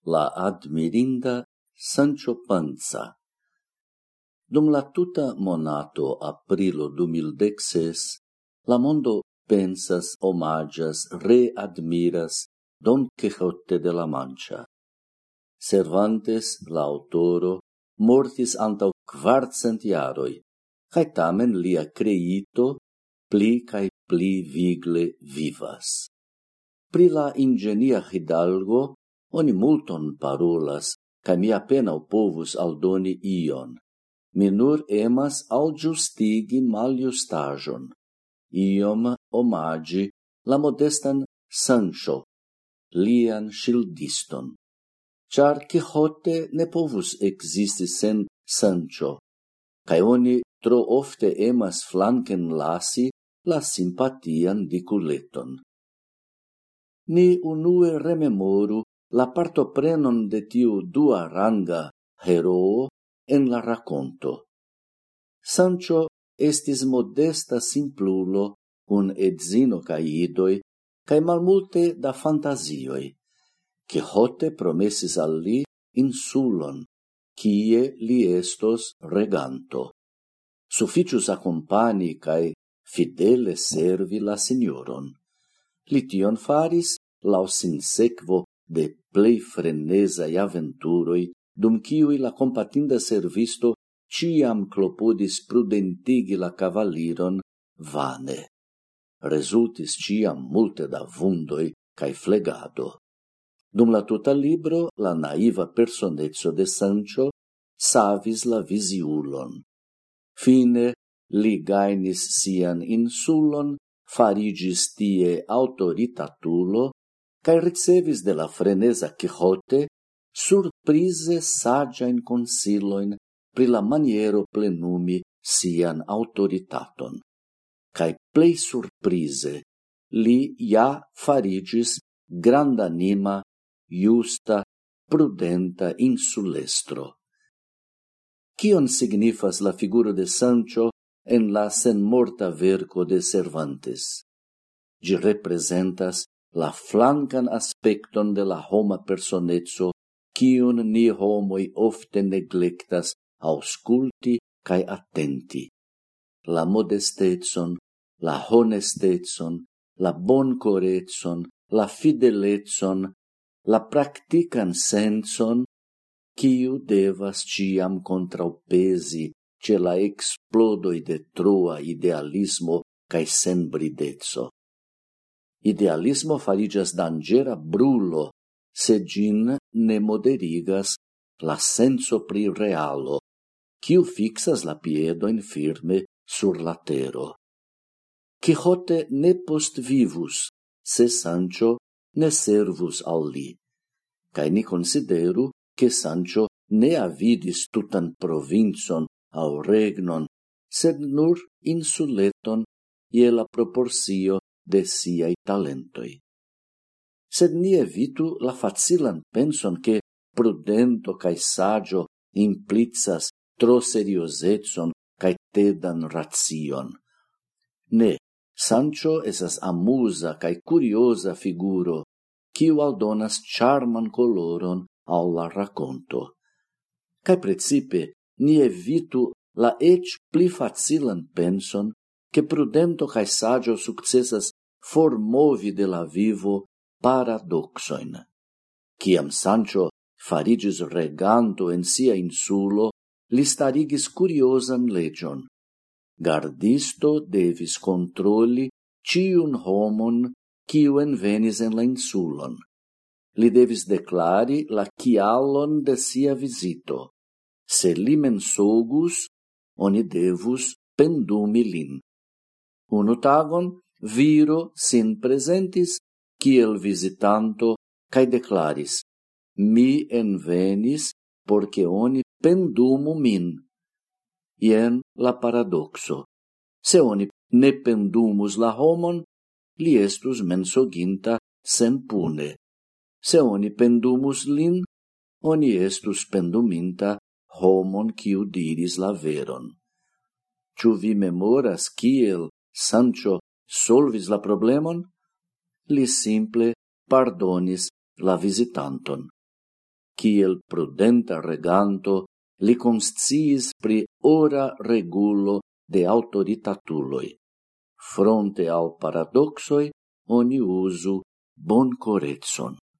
la admirinda Sancho Panza. Dum la tuta monato aprilo 2016, la mondo pensas, omagias, readmiras Don Quixote de la Mancha. Cervantes, la autoro, mortis antau 400 jaroi, cae tamen lia creito pli cae pli vigle vivas. Pri la ingenia hidalgo, oni multon parolas, cae mi apenao povus aldoni ion. Mi nur emas al justigi maljustajon, iom omagi la modestan Sancho, lian shildiston. Char Quixote ne povus existi sen Sancho, cae oni tro ofte emas flanken lasi la simpatian diculeton. Ni unue rememoru la partoprenon de tiu dua ranga heroo en la raconto. Sancho estis modesta simplulo kun edzino cae idoi, cae malmulte da fantasioi. Quixote promesis al li insulon, kie li estos reganto. Sufficius accompani cae fidele servi la signoron. Li tion faris lau sinsekvo de plei frenesai aventuroi, dum kiui la compatinda servisto ciam clopodis prudentigi la cavaliron vane. Resultis ciam multe da vundoi cae flegado. Dum la tuta libro, la naiva personezzo de Sancho savis la visiulon. Fine, li gainis sian insulon, farigis tie autoritatulo, cae ricevis de la frenesa Quixote surprize sagiain consiloin pri la maniero plenumi sian autoritaton. Cae plei surprize, li ja farigis grandanima, justa, prudenta insulestro. Kion signifas la figuro de Sancho en la senmorta verco de Cervantes? Gi representas la flancan aspecton de la homa personezzo, kiun ni homoi ofte neglectas ausculti cae attenti. La modestetson, la honestetson, la boncoretson, la fideletson, la practican senson, kiu devas ciam contraupesi ce la explodoi de trua idealismo cae senbridezzo. Idealismo farigas dangera brulo, se gin ne moderigas la senso pri realo, kiu fixas la piedoin firme sur la tero. Quixote ne postvivus, se Sancho ne servus al li, cae ni consideru che Sancho ne avidis tutan provincon au regnon, sed nur insuleton ie la proporcio de siai talentoi. Sed ni evitu la facilan penson che prudento cae sagio implicas tro seriosetson cae tedan ration. Ne, Sancho esas amusa cae curiosa figuro, kiu aldonas charman coloron al la raconto. Cae precipe, ni evitu la ec pli facilan penson che prudento cae sagio successas formovi de la vivo paradoxoin. Ciam Sancho farigis reganto en sia insulo, li starigis curiosan legion. Gardisto devis controlli ciun homon kiu envenis en la insulon. Li devis declari la cialon de sia visito. Se li mensogus, oni devus pendumi lin. Unu tagon, viro sin presentis kiel visitanto cae declaris: mi envenis porque oni pendumu min. Ien la paradoxo. Se oni ne pendumus la homon, li estus mensoginta sen pune. Se oni pendumus lin, oni estus penduminta homon kiu diris la veron. Ciu vi memoras kiel Sancho solvis la problemon? Li simple pardonis la visitanton. Kiel prudenta reganto, li consciis pri ora regulo de autoritatuloi. Fronte al paradoxoi, oni usu boncoretson.